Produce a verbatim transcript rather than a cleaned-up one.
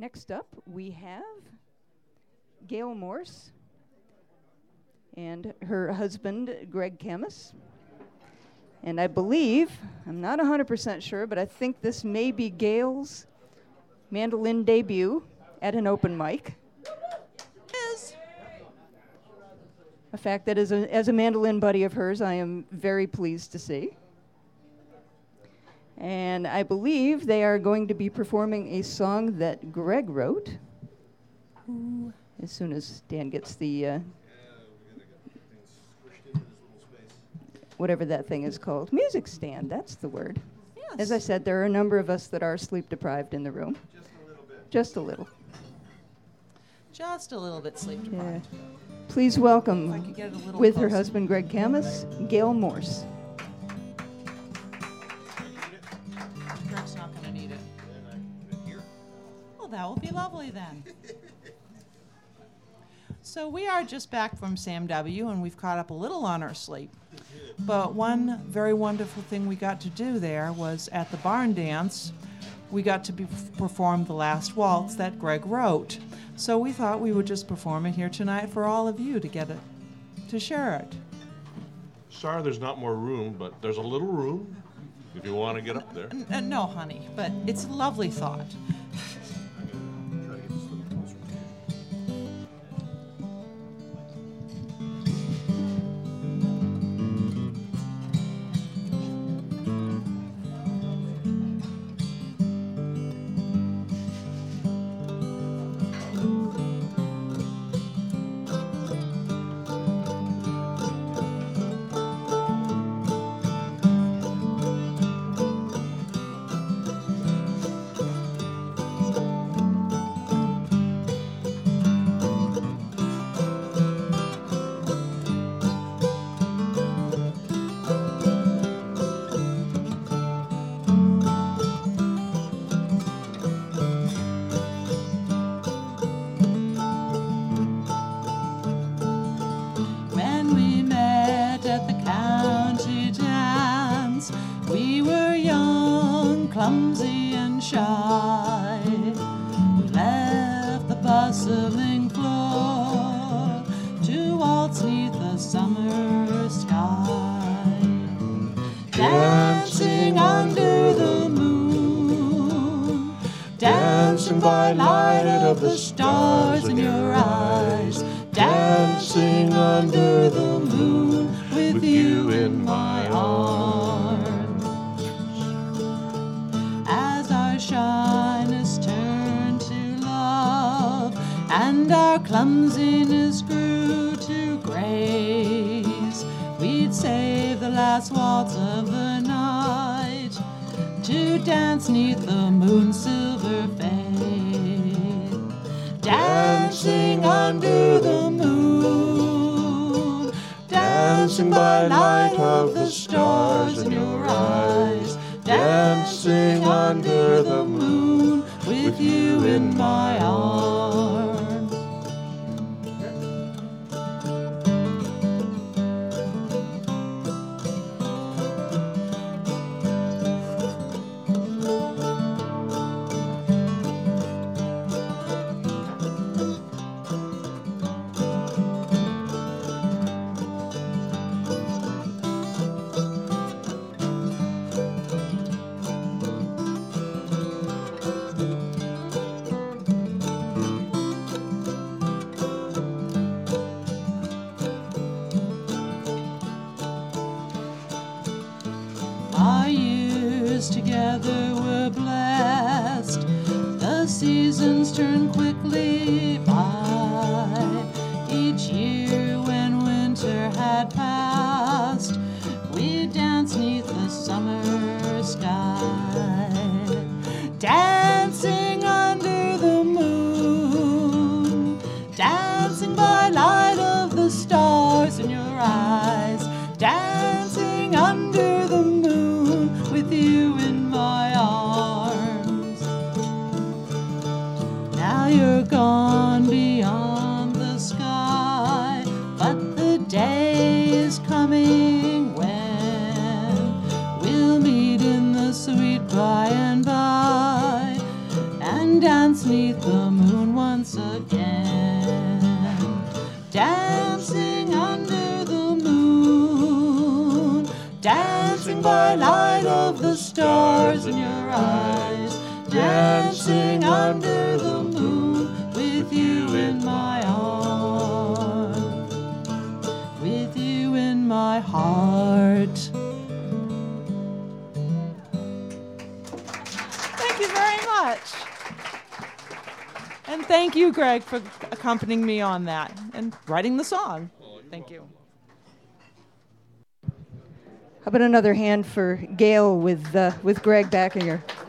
Next up, we have Gail Morse and her husband, Greg Camus. And I believe, I'm not one hundred percent sure, but I think this may be Gail's mandolin debut at an open mic. Is. A fact that as a, as a mandolin buddy of hers, I am very pleased to see. And I believe they are going to be performing a song that Greg wrote. Ooh. As soon as Dan gets the, uh, whatever that thing is called. Music stand, that's the word. Yes. As I said, there are a number of us that are sleep deprived in the room. Just a little bit. Just a little. Just a little bit sleep deprived. Yeah. Please welcome, If I could get it a little with her closer. husband Greg Camus, Gail Morse. Greg's not going to need it. Then I can put it here. Well, that will be lovely then. So we are just back from Sam W, and we've caught up a little on our sleep. But one very wonderful thing we got to do there was at the barn dance, we got to be, perform the last waltz that Greg wrote. So we thought we would just perform it here tonight for all of you to get it, to share it. Sorry there's not more room, but there's a little room if you want to get up there. N- n- no, honey, but it's a lovely thought. I'm gonna try to get this a little closer. When we met at the county dance, we were young, clumsy, and shy. We left the bustling floor to waltz 'neath the summer sky, dancing under the moon, dancing by light of the stars in your eyes, dancing under the moon with you in my arms. As our shyness turned to love and our clumsiness grew to grace, we'd save the last waltz of the night to dance 'neath the moon's silver fade, dancing under the moon, dancing by light of the stars in your eyes, dancing under the moon with you in my arms. Our years together were blessed. The seasons turn quickly by. Each year when winter had passed, we danced 'neath the summer sky, dancing under the moon, dancing by light of the stars in your eyes, dancing under the moon with you in my arms. Now you're gone beyond the sky, but the day is coming when we'll meet in the sweet by and by and dance 'neath the dancing by light of the stars in your eyes, dancing under the moon with you in my arms, with you in my heart. Thank you very much. And thank you, Greg, for accompanying me on that and writing the song. Thank you. How about another hand for Gail with uh, with Greg back in here?